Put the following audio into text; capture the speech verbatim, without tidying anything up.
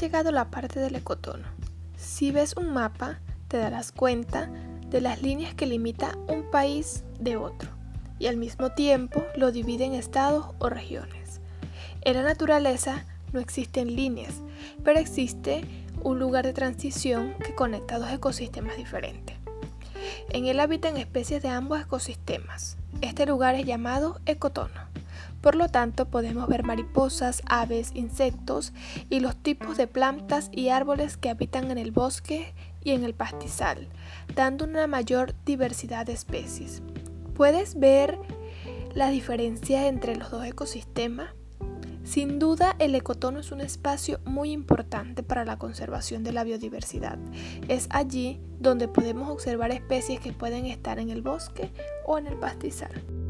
llegado a la parte del ecotono. Si ves un mapa, te darás cuenta de las líneas que limita un país de otro y al mismo tiempo lo divide en estados o regiones. En la naturaleza no existen líneas, pero existe un lugar de transición que conecta dos ecosistemas diferentes. En él habitan especies de ambos ecosistemas. Este lugar es llamado ecotono. Por lo tanto, podemos ver mariposas, aves, insectos y los tipos de plantas y árboles que habitan en el bosque y en el pastizal, dando una mayor diversidad de especies. ¿Puedes ver la diferencia entre los dos ecosistemas? Sin duda, el ecotono es un espacio muy importante para la conservación de la biodiversidad. Es allí donde podemos observar especies que pueden estar en el bosque o en el pastizal.